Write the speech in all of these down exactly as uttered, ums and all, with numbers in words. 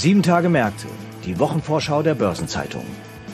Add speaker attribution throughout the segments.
Speaker 1: Sieben Tage Märkte, die Wochenvorschau der Börsenzeitung.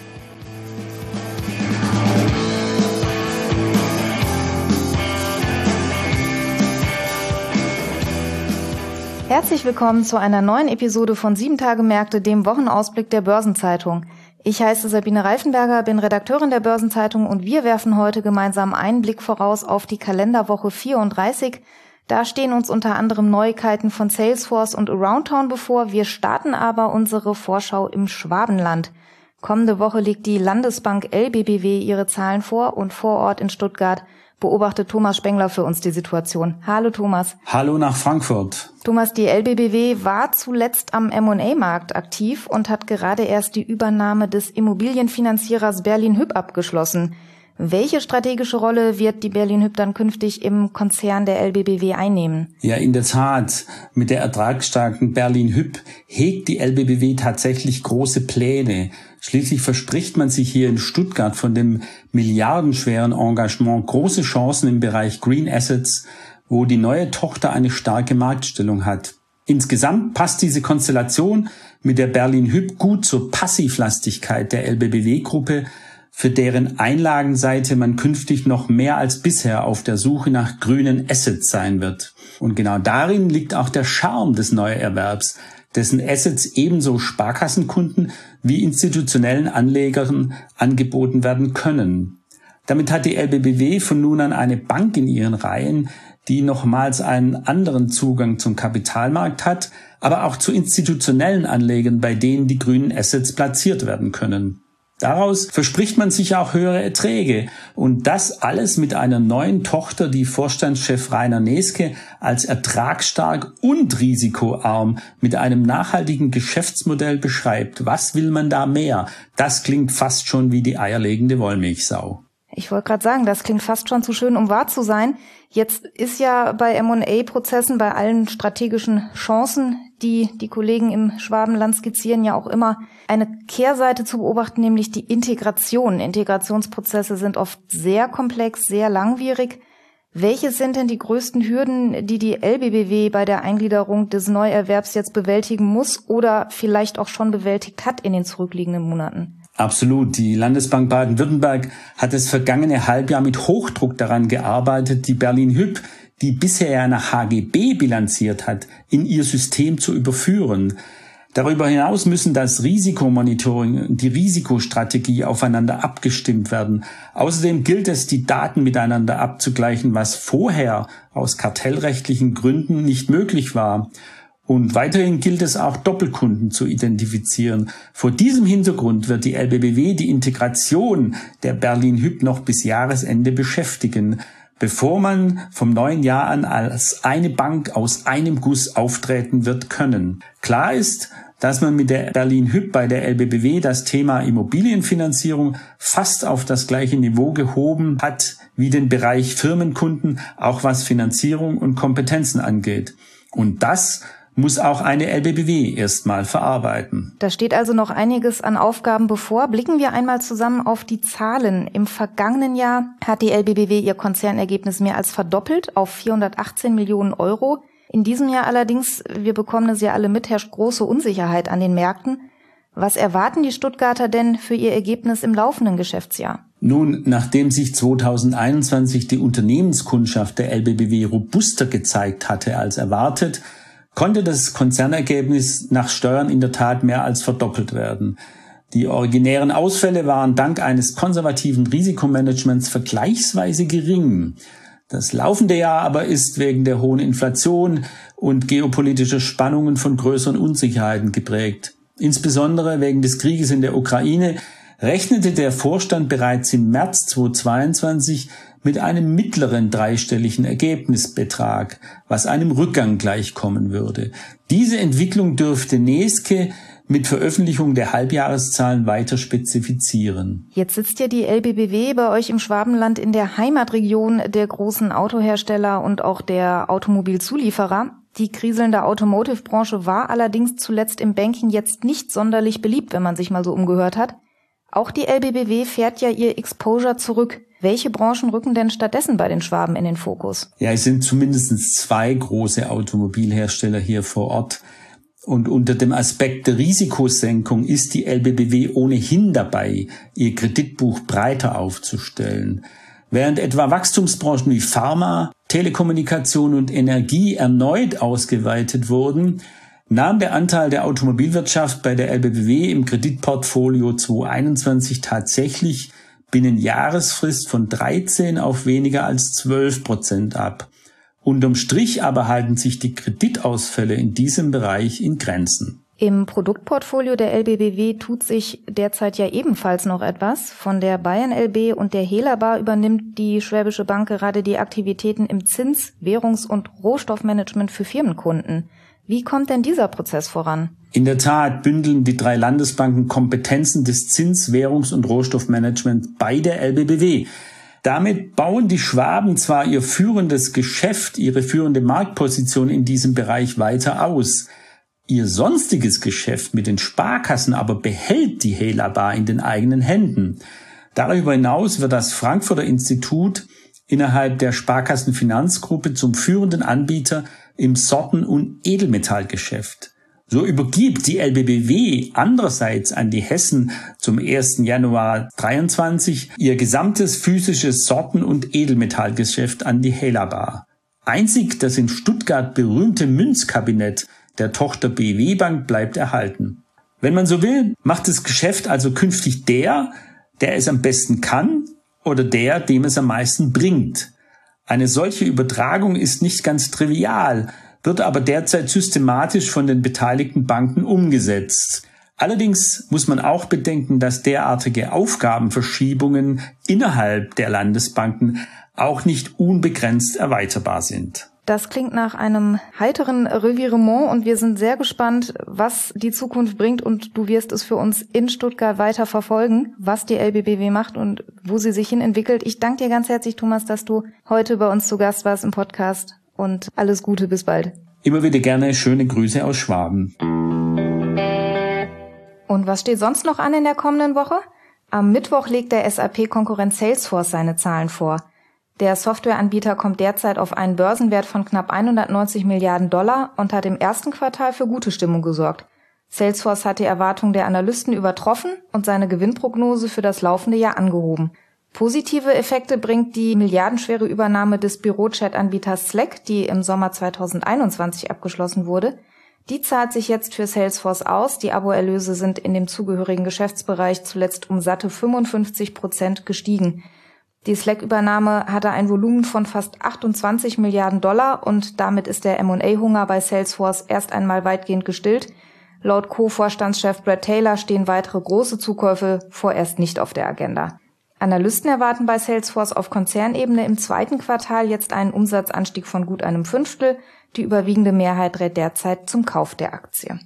Speaker 2: Herzlich willkommen zu einer neuen Episode von Sieben Tage Märkte, dem Wochenausblick der Börsenzeitung. Ich heiße Sabine Reifenberger, bin Redakteurin der Börsenzeitung und wir werfen heute gemeinsam einen Blick voraus auf die Kalenderwoche vierunddreißig. Da stehen uns unter anderem Neuigkeiten von Salesforce und Aroundtown bevor. Wir starten aber unsere Vorschau im Schwabenland. Kommende Woche legt die Landesbank L B B W ihre Zahlen vor und vor Ort in Stuttgart beobachtet Thomas Spengler für uns die Situation. Hallo Thomas.
Speaker 3: Hallo nach Frankfurt.
Speaker 2: Thomas, die L B B W war zuletzt am M und A-Markt aktiv und hat gerade erst die Übernahme des Immobilienfinanzierers Berlin Hyp abgeschlossen. Welche strategische Rolle wird die Berlin Hyp dann künftig im Konzern der L B B W einnehmen?
Speaker 3: Ja, in der Tat. Mit der ertragsstarken Berlin Hyp hegt die L B B W tatsächlich große Pläne. Schließlich verspricht man sich hier in Stuttgart von dem milliardenschweren Engagement große Chancen im Bereich Green Assets, wo die neue Tochter eine starke Marktstellung hat. Insgesamt passt diese Konstellation mit der Berlin Hyp gut zur Passivlastigkeit der L B B W-Gruppe, für deren Einlagenseite man künftig noch mehr als bisher auf der Suche nach grünen Assets sein wird. Und genau darin liegt auch der Charme des Neuerwerbs, dessen Assets ebenso Sparkassenkunden wie institutionellen Anlegern angeboten werden können. Damit hat die L B B W von nun an eine Bank in ihren Reihen, die nochmals einen anderen Zugang zum Kapitalmarkt hat, aber auch zu institutionellen Anlegern, bei denen die grünen Assets platziert werden können. Daraus verspricht man sich auch höhere Erträge und das alles mit einer neuen Tochter, die Vorstandschef Rainer Neeske als ertragsstark und risikoarm mit einem nachhaltigen Geschäftsmodell beschreibt. Was will man da mehr? Das klingt fast schon wie die eierlegende Wollmilchsau.
Speaker 2: Ich wollte gerade sagen, das klingt fast schon zu schön, um wahr zu sein. Jetzt ist ja bei M und A-Prozessen, bei allen strategischen Chancen, die die Kollegen im Schwabenland skizzieren, ja auch immer eine Kehrseite zu beobachten, nämlich die Integration. Integrationsprozesse sind oft sehr komplex, sehr langwierig. Welches sind denn die größten Hürden, die die L B B W bei der Eingliederung des Neuerwerbs jetzt bewältigen muss oder vielleicht auch schon bewältigt hat in den zurückliegenden Monaten?
Speaker 3: Absolut. Die Landesbank Baden-Württemberg hat das vergangene Halbjahr mit Hochdruck daran gearbeitet, die Berlin Hyp, die bisher ja nach H G B bilanziert hat, in ihr System zu überführen. Darüber hinaus müssen das Risikomonitoring und die Risikostrategie aufeinander abgestimmt werden. Außerdem gilt es, die Daten miteinander abzugleichen, was vorher aus kartellrechtlichen Gründen nicht möglich war. Und weiterhin gilt es auch, Doppelkunden zu identifizieren. Vor diesem Hintergrund wird die L B B W die Integration der Berlin Hyp noch bis Jahresende beschäftigen, bevor man vom neuen Jahr an als eine Bank aus einem Guss auftreten wird können. Klar ist, dass man mit der Berlin Hyp bei der L B B W das Thema Immobilienfinanzierung fast auf das gleiche Niveau gehoben hat wie den Bereich Firmenkunden, auch was Finanzierung und Kompetenzen angeht. Und das muss auch eine L B B W erstmal verarbeiten.
Speaker 2: Da steht also noch einiges an Aufgaben bevor. Blicken wir einmal zusammen auf die Zahlen. Im vergangenen Jahr hat die L B B W ihr Konzernergebnis mehr als verdoppelt auf vierhundertachtzehn Millionen Euro. In diesem Jahr allerdings, wir bekommen es ja alle mit, herrscht große Unsicherheit an den Märkten. Was erwarten die Stuttgarter denn für ihr Ergebnis im laufenden Geschäftsjahr?
Speaker 3: Nun, nachdem sich zweitausendeinundzwanzig die Unternehmenskundschaft der L B B W robuster gezeigt hatte als erwartet, konnte das Konzernergebnis nach Steuern in der Tat mehr als verdoppelt werden. Die originären Ausfälle waren dank eines konservativen Risikomanagements vergleichsweise gering. Das laufende Jahr aber ist wegen der hohen Inflation und geopolitischer Spannungen von größeren Unsicherheiten geprägt. Insbesondere wegen des Krieges in der Ukraine rechnete der Vorstand bereits im März zweitausendzweiundzwanzig mit einem mittleren dreistelligen Ergebnisbetrag, was einem Rückgang gleichkommen würde. Diese Entwicklung dürfte Neeske mit Veröffentlichung der Halbjahreszahlen weiter spezifizieren.
Speaker 2: Jetzt sitzt ja die L B B W bei euch im Schwabenland in der Heimatregion der großen Autohersteller und auch der Automobilzulieferer. Die kriselnde Automotive-Branche war allerdings zuletzt im Banking jetzt nicht sonderlich beliebt, wenn man sich mal so umgehört hat. Auch die L B B W fährt ja ihr Exposure zurück. Welche Branchen rücken denn stattdessen bei den Schwaben in den Fokus?
Speaker 3: Ja, es sind zumindest zwei große Automobilhersteller hier vor Ort. Und unter dem Aspekt der Risikosenkung ist die L B B W ohnehin dabei, ihr Kreditbuch breiter aufzustellen. Während etwa Wachstumsbranchen wie Pharma, Telekommunikation und Energie erneut ausgeweitet wurden, nahm der Anteil der Automobilwirtschaft bei der L B B W im Kreditportfolio zweitausendeinundzwanzig tatsächlich binnen Jahresfrist von dreizehn auf weniger als zwölf Prozent ab. Unterm Strich aber halten sich die Kreditausfälle in diesem Bereich in Grenzen.
Speaker 2: Im Produktportfolio der L B B W tut sich derzeit ja ebenfalls noch etwas. Von der Bayern L B und der Helaba übernimmt die Schwäbische Bank gerade die Aktivitäten im Zins-, Währungs- und Rohstoffmanagement für Firmenkunden. Wie kommt denn dieser Prozess voran?
Speaker 3: In der Tat bündeln die drei Landesbanken Kompetenzen des Zins-, Währungs- und Rohstoffmanagements bei der L B B W. Damit bauen die Schwaben zwar ihr führendes Geschäft, ihre führende Marktposition in diesem Bereich weiter aus. Ihr sonstiges Geschäft mit den Sparkassen aber behält die Helaba in den eigenen Händen. Darüber hinaus wird das Frankfurter Institut innerhalb der Sparkassenfinanzgruppe zum führenden Anbieter im Sorten- und Edelmetallgeschäft. So übergibt die L B B W andererseits an die Hessen zum ersten Januar dreiundzwanzig ihr gesamtes physisches Sorten- und Edelmetallgeschäft an die Helaba. Einzig das in Stuttgart berühmte Münzkabinett der Tochter B W Bank bleibt erhalten. Wenn man so will, macht das Geschäft also künftig der, der es am besten kann oder der, dem es am meisten bringt. Eine solche Übertragung ist nicht ganz trivial, wird aber derzeit systematisch von den beteiligten Banken umgesetzt. Allerdings muss man auch bedenken, dass derartige Aufgabenverschiebungen innerhalb der Landesbanken auch nicht unbegrenzt erweiterbar sind.
Speaker 2: Das klingt nach einem heiteren Revirement und wir sind sehr gespannt, was die Zukunft bringt und du wirst es für uns in Stuttgart weiter verfolgen, was die L B B W macht und wo sie sich hin entwickelt. Ich danke dir ganz herzlich, Thomas, dass du heute bei uns zu Gast warst im Podcast und alles Gute, bis bald.
Speaker 3: Immer wieder gerne, schöne Grüße aus Schwaben.
Speaker 2: Und was steht sonst noch an in der kommenden Woche? Am Mittwoch legt der S A P-Konkurrent Salesforce seine Zahlen vor. Der Softwareanbieter kommt derzeit auf einen Börsenwert von knapp hundertneunzig Milliarden Dollar und hat im ersten Quartal für gute Stimmung gesorgt. Salesforce hat die Erwartungen der Analysten übertroffen und seine Gewinnprognose für das laufende Jahr angehoben. Positive Effekte bringt die milliardenschwere Übernahme des Bürochat-Anbieters Slack, die im Sommer zweitausendeinundzwanzig abgeschlossen wurde. Die zahlt sich jetzt für Salesforce aus. Die Abo-Erlöse sind in dem zugehörigen Geschäftsbereich zuletzt um satte fünfundfünfzig Prozent gestiegen. Die Slack-Übernahme hatte ein Volumen von fast achtundzwanzig Milliarden Dollar und damit ist der M und A-Hunger bei Salesforce erst einmal weitgehend gestillt. Laut Co-Vorstandschef Brad Taylor stehen weitere große Zukäufe vorerst nicht auf der Agenda. Analysten erwarten bei Salesforce auf Konzernebene im zweiten Quartal jetzt einen Umsatzanstieg von gut einem Fünftel. Die überwiegende Mehrheit rät derzeit zum Kauf der Aktie.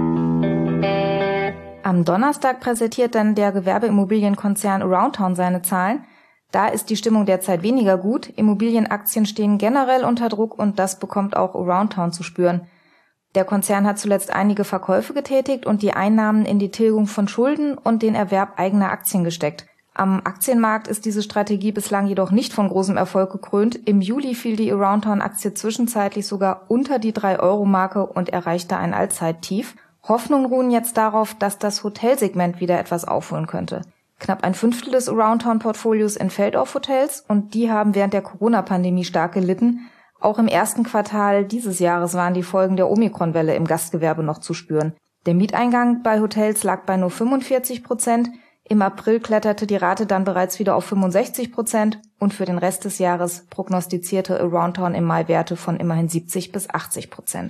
Speaker 2: Am Donnerstag präsentiert dann der Gewerbeimmobilienkonzern Aroundtown seine Zahlen. Da ist die Stimmung derzeit weniger gut. Immobilienaktien stehen generell unter Druck und das bekommt auch Aroundtown zu spüren. Der Konzern hat zuletzt einige Verkäufe getätigt und die Einnahmen in die Tilgung von Schulden und den Erwerb eigener Aktien gesteckt. Am Aktienmarkt ist diese Strategie bislang jedoch nicht von großem Erfolg gekrönt. Im Juli fiel die Aroundtown-Aktie zwischenzeitlich sogar unter die drei Euro Marke und erreichte ein Allzeittief. Hoffnungen ruhen jetzt darauf, dass das Hotelsegment wieder etwas aufholen könnte. Knapp ein Fünftel des Aroundtown-Portfolios entfällt auf Hotels und die haben während der Corona-Pandemie stark gelitten. Auch im ersten Quartal dieses Jahres waren die Folgen der Omikron-Welle im Gastgewerbe noch zu spüren. Der Mieteingang bei Hotels lag bei nur fünfundvierzig Prozent. Im April kletterte die Rate dann bereits wieder auf fünfundsechzig Prozent und für den Rest des Jahres prognostizierte Aroundtown im Mai Werte von immerhin siebzig bis achtzig Prozent.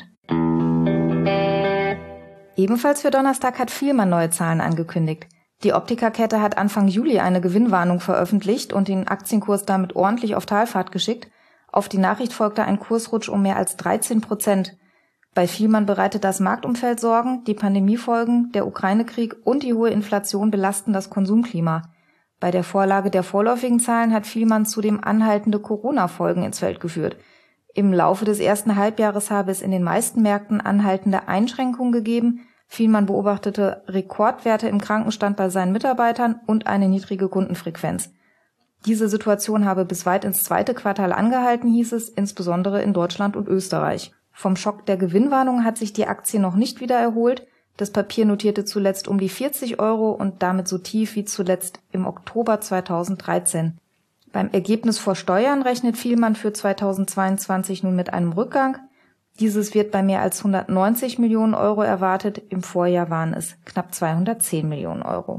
Speaker 2: Ebenfalls für Donnerstag hat Fielmann neue Zahlen angekündigt. Die Optikerkette hat Anfang Juli eine Gewinnwarnung veröffentlicht und den Aktienkurs damit ordentlich auf Talfahrt geschickt. Auf die Nachricht folgte ein Kursrutsch um mehr als dreizehn Prozent. Bei Fielmann bereitet das Marktumfeld Sorgen, die Pandemiefolgen, der Ukraine-Krieg und die hohe Inflation belasten das Konsumklima. Bei der Vorlage der vorläufigen Zahlen hat Fielmann zudem anhaltende Corona-Folgen ins Feld geführt. Im Laufe des ersten Halbjahres habe es in den meisten Märkten anhaltende Einschränkungen gegeben. Fielmann beobachtete Rekordwerte im Krankenstand bei seinen Mitarbeitern und eine niedrige Kundenfrequenz. Diese Situation habe bis weit ins zweite Quartal angehalten, hieß es, insbesondere in Deutschland und Österreich. Vom Schock der Gewinnwarnung hat sich die Aktie noch nicht wieder erholt. Das Papier notierte zuletzt um die vierzig Euro und damit so tief wie zuletzt im Oktober zweitausenddreizehn. Beim Ergebnis vor Steuern rechnet Vielmann für zweitausendzweiundzwanzig nun mit einem Rückgang. Dieses wird bei mehr als hundertneunzig Millionen Euro erwartet. Im Vorjahr waren es knapp zweihundertzehn Millionen Euro.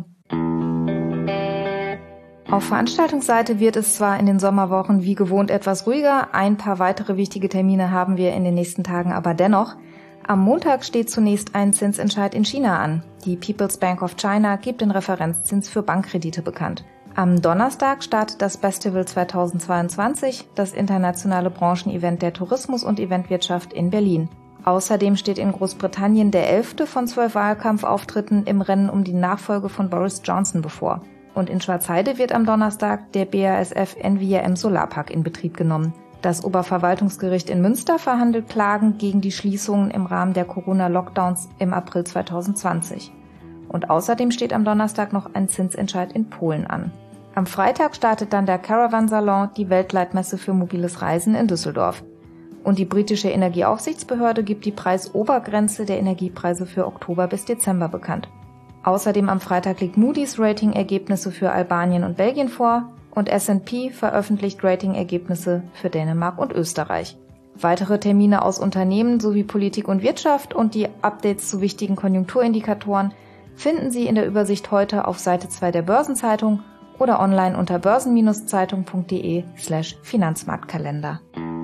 Speaker 2: Auf Veranstaltungsseite wird es zwar in den Sommerwochen wie gewohnt etwas ruhiger, ein paar weitere wichtige Termine haben wir in den nächsten Tagen aber dennoch. Am Montag steht zunächst ein Zinsentscheid in China an. Die People's Bank of China gibt den Referenzzins für Bankkredite bekannt. Am Donnerstag startet das Festival zweitausendzweiundzwanzig, das internationale Branchenevent der Tourismus- und Eventwirtschaft in Berlin. Außerdem steht in Großbritannien der elfte von zwölf Wahlkampfauftritten im Rennen um die Nachfolge von Boris Johnson bevor. Und in Schwarzheide wird am Donnerstag der B A S F N V R M Solarpark in Betrieb genommen. Das Oberverwaltungsgericht in Münster verhandelt Klagen gegen die Schließungen im Rahmen der Corona-Lockdowns im April zweitausendzwanzig. Und außerdem steht am Donnerstag noch ein Zinsentscheid in Polen an. Am Freitag startet dann der Caravan Salon, die Weltleitmesse für mobiles Reisen in Düsseldorf. Und die britische Energieaufsichtsbehörde gibt die Preisobergrenze der Energiepreise für Oktober bis Dezember bekannt. Außerdem am Freitag legt Moody's Rating-Ergebnisse für Albanien und Belgien vor und S and P veröffentlicht Rating-Ergebnisse für Dänemark und Österreich. Weitere Termine aus Unternehmen sowie Politik und Wirtschaft und die Updates zu wichtigen Konjunkturindikatoren finden Sie in der Übersicht heute auf Seite zwei der Börsenzeitung oder online unter börsen-zeitung.de slash Finanzmarktkalender.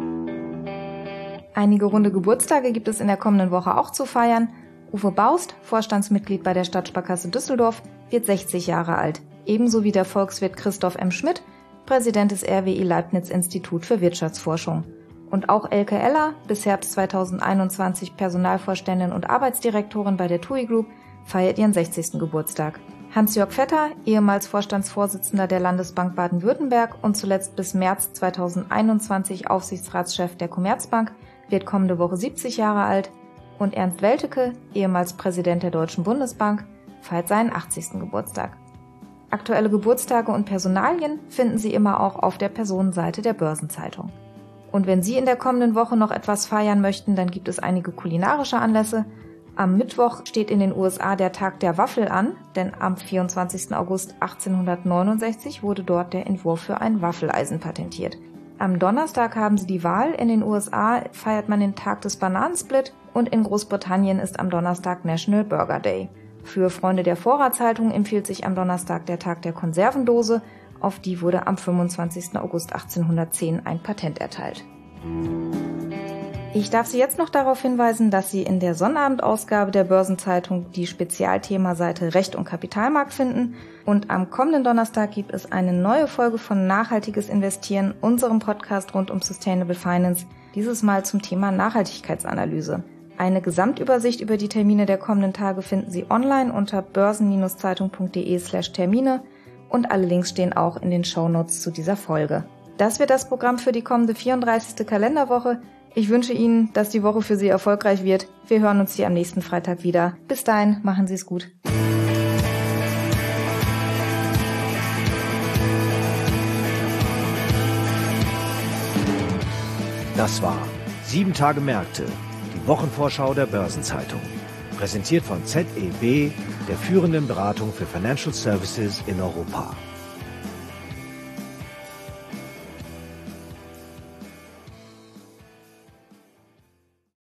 Speaker 2: Einige runde Geburtstage gibt es in der kommenden Woche auch zu feiern. Uwe Baust, Vorstandsmitglied bei der Stadtsparkasse Düsseldorf, wird sechzig Jahre alt, ebenso wie der Volkswirt Christoph M. Schmidt, Präsident des R W I Leibniz Institut für Wirtschaftsforschung. Und auch Elke Eller, bis Herbst zweitausendeinundzwanzig Personalvorständin und Arbeitsdirektorin bei der T U I Group, feiert ihren sechzigsten Geburtstag. Hans-Jörg Vetter, ehemals Vorstandsvorsitzender der Landesbank Baden-Württemberg und zuletzt bis März zweitausendeinundzwanzig Aufsichtsratschef der Commerzbank, wird kommende Woche siebzig Jahre alt. Und Ernst Welteke, ehemals Präsident der Deutschen Bundesbank, feiert seinen achtzigsten Geburtstag. Aktuelle Geburtstage und Personalien finden Sie immer auch auf der Personenseite der Börsenzeitung. Und wenn Sie in der kommenden Woche noch etwas feiern möchten, dann gibt es einige kulinarische Anlässe. Am Mittwoch steht in den U S A der Tag der Waffel an, denn am vierundzwanzigsten August achtzehnhundertneunundsechzig wurde dort der Entwurf für ein Waffeleisen patentiert. Am Donnerstag haben Sie die Wahl, in den U S A feiert man den Tag des Bananensplit und in Großbritannien ist am Donnerstag National Burger Day. Für Freunde der Vorratshaltung empfiehlt sich am Donnerstag der Tag der Konservendose, auf die wurde am fünfundzwanzigsten August achtzehnhundertzehn ein Patent erteilt. Ich darf Sie jetzt noch darauf hinweisen, dass Sie in der Sonnabendausgabe der Börsenzeitung die Spezialthemaseite Recht und Kapitalmarkt finden und am kommenden Donnerstag gibt es eine neue Folge von Nachhaltiges Investieren, unserem Podcast rund um Sustainable Finance, dieses Mal zum Thema Nachhaltigkeitsanalyse. Eine Gesamtübersicht über die Termine der kommenden Tage finden Sie online unter börsen-zeitung.de slash Termine und alle Links stehen auch in den Shownotes zu dieser Folge. Das wird das Programm für die kommende vierunddreißigste Kalenderwoche. Ich wünsche Ihnen, dass die Woche für Sie erfolgreich wird. Wir hören uns hier am nächsten Freitag wieder. Bis dahin, machen Sie es gut.
Speaker 1: Das war sieben Tage Märkte, die Wochenvorschau der Börsenzeitung. Präsentiert von Z E B, der führenden Beratung für Financial Services in Europa.